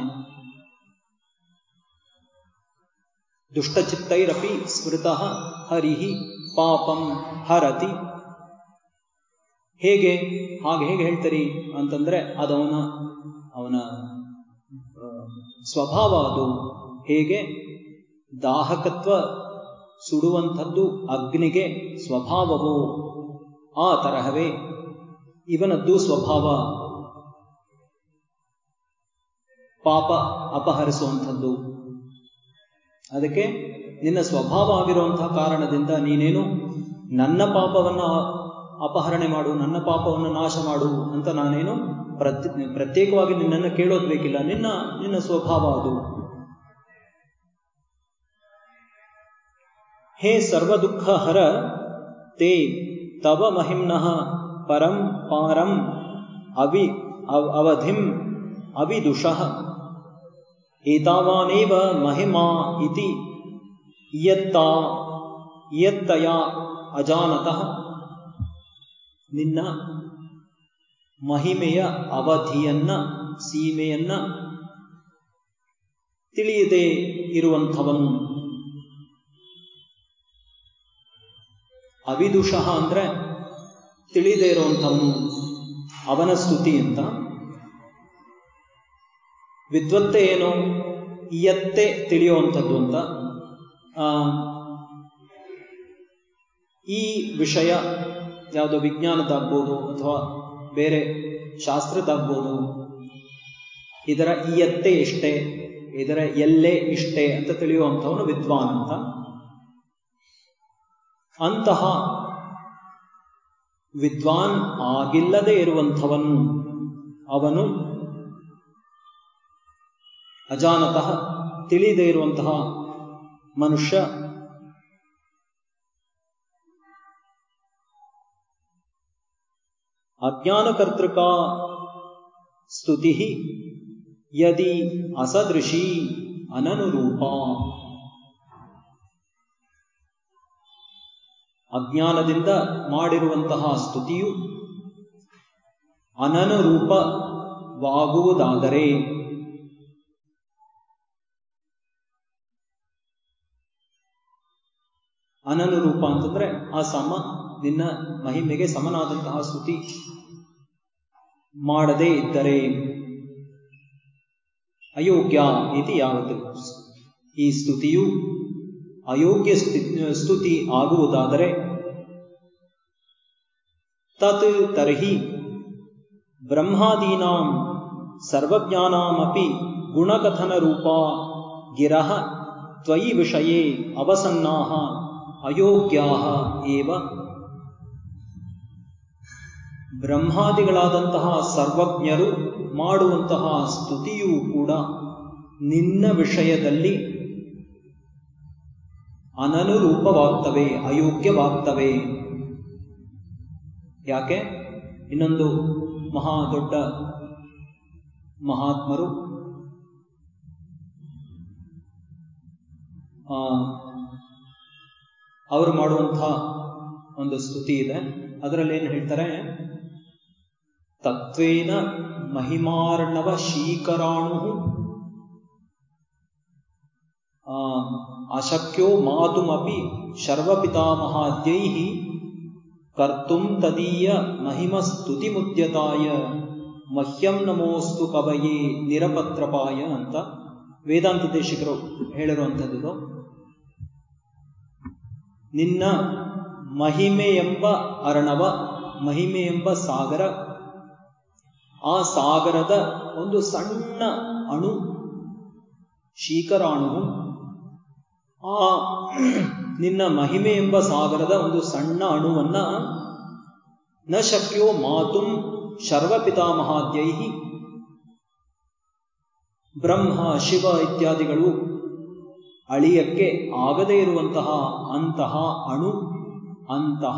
ದುಷ್ಟಚಿತ್ತೈರಪಿ ಸ್ಮೃತಃ ಹರಿಹಿ ಪಾಪಂ ಹರತಿ. ಹೇಗೆ ಹೇಗೆ ಹೇಳ್ತೀರಿ ಅಂತಂದ್ರೆ ಅದು ಅವನ ಸ್ವಭಾವ. ಅದು ಹೇಗೆ ದಾಹಕತ್ವ ಸುಡುವಂಥದ್ದು ಅಗ್ನಿಗೆ ಸ್ವಭಾವವೋ ಆ ತರಹವೇ ಇವನದ್ದು ಸ್ವಭಾವ ಪಾಪ ಅಪಹರಿಸುವಂಥದ್ದು. ಅದಕ್ಕೆ ನಿನ್ನ ಸ್ವಭಾವ ಆಗಿರುವಂತಹ ಕಾರಣದಿಂದ ನೀನೇನು ನನ್ನ ಪಾಪವನ್ನ ಅಪಹರಣೆ ಮಾಡು, ನನ್ನ ಪಾಪವನ್ನು ನಾಶ ಮಾಡು ಅಂತ ನಾನೇನು ಪ್ರತ್ಯೇಕವಾಗಿ ನಿನ್ನನ್ನು ಕೇಳೋದು ಬೇಕಿಲ್ಲ. ನಿನ್ನ ಸ್ವಭಾವ ಅದು. ಹೇ ಸರ್ವ ದುಃಖ ಹರ ತೇ ತವ ಮಹಿಮ್ನಃ ಪರಂ ಪಾರಂ ಅವಧಿಂ ಅವಿದುಷಃ ಏತಾವಾನೇವ ಮಹಿಮಾ ಇತಿ ಇಯತ್ತಯ ಅಜಾನತಃ. ನಿನ್ನ ಮಹಿಮೆಯ ಅವಧಿಯನ್ನ, ಸೀಮೆಯನ್ನ ತಿಳಿಯದೆ ಇರುವಂಥವನು. ಅವಿದುಷಃ ಅಂದ್ರೆ ತಿಳಿದೇ ಇರುವಂಥವನು, ಅವನ ಸ್ತುತಿ ಅಂತ. ವಿದ್ವತ್ತೆ ಏನು, ಇಯತ್ತೆ ತಿಳಿಯುವಂಥದ್ದು ಅಂತ. ಈ ವಿಷಯ ಯಾವುದೋ ವಿಜ್ಞಾನದಾಗ್ಬೋದು ಅಥವಾ ಬೇರೆ ಶಾಸ್ತ್ರದಾಗ್ಬೋದು, ಇದರ ಇಯತ್ತೆ ಇಷ್ಟೇ, ಇದರ ಎಲ್ಲೇ ಇಷ್ಟೇ ಅಂತ ತಿಳಿಯುವಂಥವನು ವಿದ್ವಾನ್ ಅಂತ. ಅಂತಹ ವಿದ್ವಾನ್ ಆಗಿಲ್ಲದೆ ಇರುವಂಥವನು ಅವನು ಅಜಾನತಃ ತಿಳಿದೇ ಇರುವಂತಹ ಮನುಷ್ಯ. ಅಜ್ಞಾನಕರ್ತೃಕ ಸ್ತುತಿ ಯದಿ ಅಸದೃಶಿ ಅನನುರೂಪ. ಅಜ್ಞಾನದಿಂದ ಮಾಡಿರುವಂತಹ ಸ್ತುತಿಯು ಅನನುರೂಪವಾಗುವುದಾದರೆ, ಅನನುರೂಪ ಅಂತಂದ್ರೆ ನಿನ್ನ ಮಹಿಮೆಗೆ ಸಮನಾದಂತಹ ಸ್ತುತಿ ಮಾಡದೇ ಇದ್ದರೆ, ಅಯೋಗ್ಯ ಇತಿ ಯಾವತ್ತು ಈ ಸ್ತುತಿಯು ಅಯೋಗ್ಯ ಸ್ತುತಿ ಆಗುವುದಾದರೆ, ತತ್ ತರ್ಹಿ ಬ್ರಹ್ಮಾದೀನಾಂ ಸರ್ವಜ್ಞಾನಾಮಪಿ ಗುಣಕಥನ ರೂಪ ಗಿರಃ ತ್ವಯಿ ವಿಷಯೇ ಅವಸನ್ನಾಃ ಅಯೋಗ್ಯಾಃ ಏವ. ಬ್ರಹ್ಮಾದಿಗಳಾದಂತಹ ಸರ್ವಜ್ಞರು ಮಾಡುವಂತಹ ಸ್ತುತಿಯೂ ಕೂಡ ನಿನ್ನ ವಿಷಯದಲ್ಲಿ ಅನನುರೂಪವಾಗ್ತವೆ, ಅಯೋಗ್ಯವಾಗ್ತವೆ. ಯಾಕೆ? ಇನ್ನೊಂದು ದೊಡ್ಡ ಮಹಾತ್ಮರು ಅವರು ಮಾಡುವಂತಹ ಒಂದು ಸ್ತುತಿ ಇದೆ. ಅದರಲ್ಲಿ ಏನು ಹೇಳ್ತಾರೆ? ತತ್ವೇನ ಮಹಿಮಾರ್ಣವ ಶೀಕರಾಣು ಅಶಕ್ಯೋ ಮಾತುಮಪಿ ಶರ್ವಪಿತಾಮಹಾದ್ಯೈಃ ಕರ್ತುಂ ತದೀಯ ಮಹಿಮ ಸ್ತುತಿ ಮುದ್ಯತಾಯ ಮಹ್ಯಂ ನಮೋಸ್ತು ಕವಯೇ ನಿರಪತ್ರಪಾಯ ಅಂತ ವೇದಾಂತ ದೇಶಿಕರು ಹೇಳಿರುವಂಥದ್ದು. ನಿನ್ನ ಮಹಿಮೆ ಎಂಬ ಅರ್ಣವ, ಮಹಿಮೆ ಎಂಬ ಸಾಗರ, ಆ ಸಾಗರದ ಒಂದು ಸಣ್ಣ ಅಣು, ಶೀಕರಾಣು, ಆ ನಿನ್ನ ಮಹಿಮೆ ಎಂಬ ಸಾಗರದ ಒಂದು ಸಣ್ಣ ಅಣುವನ್ನ ನ ಶಕ್ಯೋ ಮಾತುಂ ಶರ್ವಪಿತಾಮಹಾದ್ಯೈಃ, ಬ್ರಹ್ಮ ಶಿವ ಇತ್ಯಾದಿಗಳು ಅಳಿಯಕ್ಕೆ ಆಗದೇ ಇರುವಂತಹ ಅಂತಹ ಅಣು, ಅಂತಹ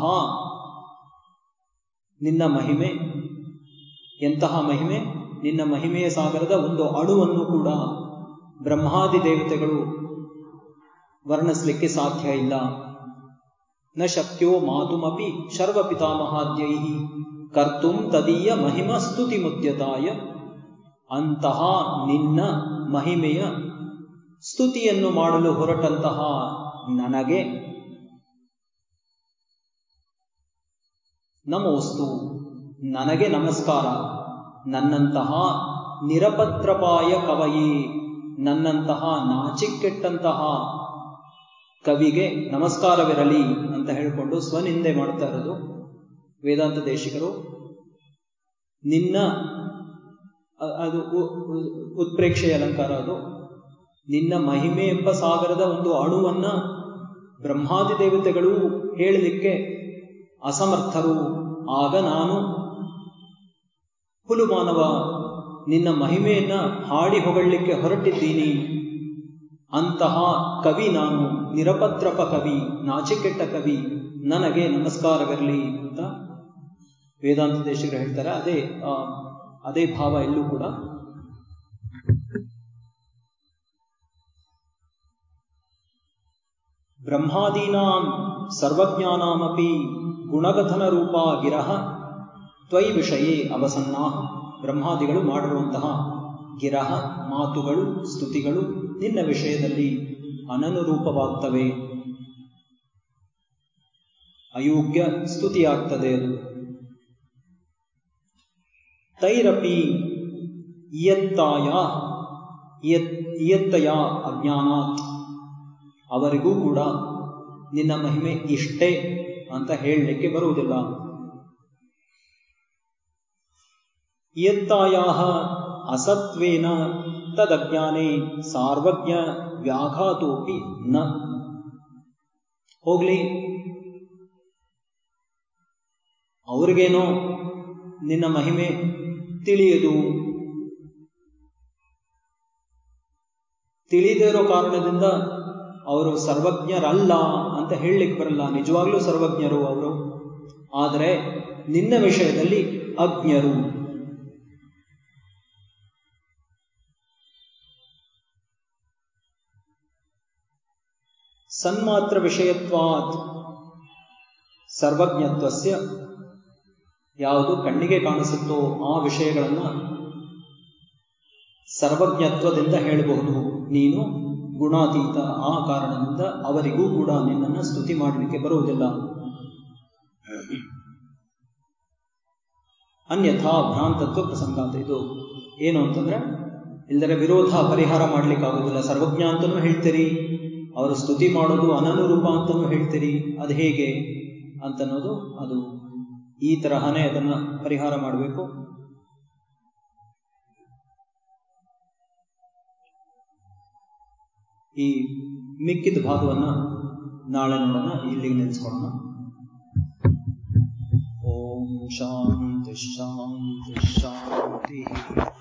ನಿನ್ನ ಮಹಿಮೆ. ಎಂತಹ ಮಹಿಮೆ? ನಿನ್ನ ಮಹಿಮೆಯ ಸಾಗರದ ಒಂದು ಅಣುವನ್ನು ಕೂಡ ಬ್ರಹ್ಮಾದಿ ದೇವತೆಗಳು ವರ್ಣಿಸಲಿಕ್ಕೆ ಸಾಧ್ಯ ಇಲ್ಲ. ನ ಶಕ್ಯೋ ಮಾತುಮಪಿ ಶರ್ವಪಿತಾಮಹಾದ್ಯೈಃ ಕರ್ತುಂ ತದೀಯ ಮಹಿಮ ಸ್ತುತಿ ಮುದ್ಯತಾಯ. ಅಂತಹ ನಿನ್ನ ಮಹಿಮೆಯ ಸ್ತುತಿಯನ್ನು ಮಾಡಲು ಹೊರಟಂತಹ ನನಗೆ ನಮೋಸ್ತು, ನನಗೆ ನಮಸ್ಕಾರ. ನನ್ನಂತಹ ನಿರಪತ್ರಪಾಯ ಕವಯಿ, ನನ್ನಂತಹ ನಾಚಿಕೆಟ್ಟಂತಹ ಕವಿಗೆ ನಮಸ್ಕಾರವಿರಲಿ ಅಂತ ಹೇಳಿಕೊಂಡು ಸ್ವನಿಂದೆ ಮಾಡ್ತಾ ಇರೋದು ವೇದಾಂತ ದೇಶಿಕರು. ನಿನ್ನ ಅದು ಉತ್ಪ್ರೇಕ್ಷೆಯ ಅಲಂಕಾರ. ಅದು ನಿನ್ನ ಮಹಿಮೆ ಎಂಬ ಸಾಗರದ ಒಂದು ಅಣುವನ್ನ ಬ್ರಹ್ಮಾದಿ ದೇವತೆಗಳು ಹೇಳಲಿಕ್ಕೆ ಅಸಮರ್ಥರು. ಆಗ ನಾನು ಹುಲು ಮಾನವ ನಿನ್ನ ಮಹಿಮೆಯನ್ನ ಹಾಡಿ ಹೊಗಳಲಿಕ್ಕೆ ಹೊರಟಿದ್ದೀನಿ. ಅಂತಹ ಕವಿ ನಾನು, ನಿರಪತ್ರಪ ಕವಿ, ನಾಚಿಕೆಟ್ಟ ಕವಿ, ನನಗೆ ನಮಸ್ಕಾರವಿರಲಿ ಅಂತ ವೇದಾಂತ ದೇಶಿಕರು ಹೇಳ್ತಾರೆ. ಅದೇ ಭಾವ ಎಲ್ಲೂ ಕೂಡ. ಬ್ರಹ್ಮಾದೀನಾಂ ಸರ್ವಜ್ಞಾನಾಮಪಿ ಗುಣಕಥನ ರೂಪ ಗಿರಹ ತ್ವಯಿ ವಿಷಯೇ ಅವಸನ್ನಾ. ಬ್ರಹ್ಮಾದಿಗಳು ಮಾಡಿರುವಂತಹ ಗಿರಹ ಮಾತುಗಳು, ಸ್ತುತಿಗಳು ನಿನ್ನ ವಿಷಯದಲ್ಲಿ ಅನನುರೂಪವಾಗ್ತವೆ. ಅಯೋಗ್ಯ ಸ್ತುತಿಯಾಗ್ತದೆ ಅದು. ತೈರಪಿ ಇಯತ್ತಯ ಅಜ್ಞಾನಾತ್, ಅವರಿಗೂ ಕೂಡ ನಿನ್ನ ಮಹಿಮೆ ಇಷ್ಟೇ ಅಂತ ಹೇಳಲಿಕ್ಕೆ ಬರುವುದಿಲ್ಲ. ಇಯತ್ತಾಯಾಹ ಅಸತ್ವೇನ ತದಜ್ಞಾನೇ ಸಾರ್ವಜ್ಞ ವ್ಯಾಘಾತೋಪಿ ನ. ಹೋಗ್ಲಿ, ಅವ್ರಿಗೇನೋ ನಿನ್ನ ಮಹಿಮೆ ತಿಳಿಯದು, ತಿಳಿದೇ ಇರೋ ಕಾರಣದಿಂದ ಅವರು ಸರ್ವಜ್ಞರಲ್ಲ ಅಂತ ಹೇಳಲಿಕ್ಕೆ ಬರಲ್ಲ. ನಿಜವಾಗ್ಲೂ ಸರ್ವಜ್ಞರು ಅವರು, ಆದರೆ ನಿನ್ನ ವಿಷಯದಲ್ಲಿ ಅಜ್ಞರು. ಸನ್ಮಾತ್ರ ವಿಷಯತ್ವಾತ್ ಸರ್ವಜ್ಞತ್ವಸ್ಯ, ಯಾವುದು ಕಣ್ಣಿಗೆ ಕಾಣಿಸುತ್ತೋ ಆ ವಿಷಯಗಳನ್ನ ಸರ್ವಜ್ಞತ್ವದಿಂದ ಹೇಳಬಹುದು. ನೀನು ಗುಣಾತೀತ, ಆ ಕಾರಣದಿಂದ ಅವರಿಗೂ ಕೂಡ ನಿನ್ನನ್ನು ಸ್ತುತಿ ಮಾಡಲಿಕ್ಕೆ ಬರುವುದಿಲ್ಲ. ಅನ್ಯಥಾ ಭ್ರಾಂತತ್ವ ಪ್ರಸಂಗಾತ. ಇದು ಏನು ಅಂತಂದ್ರೆ, ಇಲ್ಲದರೆ ವಿರೋಧ ಪರಿಹಾರ ಮಾಡ್ಲಿಕ್ಕಾಗೋದಿಲ್ಲ. ಸರ್ವಜ್ಞ ಅಂತನೂ ಹೇಳ್ತೀರಿ, ಅವರು ಸ್ತುತಿ ಮಾಡೋದು ಅನನುರೂಪ ಅಂತನೂ ಹೇಳ್ತೀರಿ, ಅದು ಹೇಗೆ ಅಂತನ್ನೋದು, ಅದು ಈ ತರಹನೇ ಅದನ್ನ ಪರಿಹಾರ ಮಾಡಬೇಕು. ಈ ಮಿಕ್ಕಿದ ಭಾಗವನ್ನ ನಾಳೆ ನೋಡೋಣ. ಇಲ್ಲಿಗೆ ನಿಲ್ಲಿಸ್ಕೊಳ್ಳೋಣ. ಓಂ ಶಾಂತಿ ಶಾಂತಿ ಶಾಂತಿ.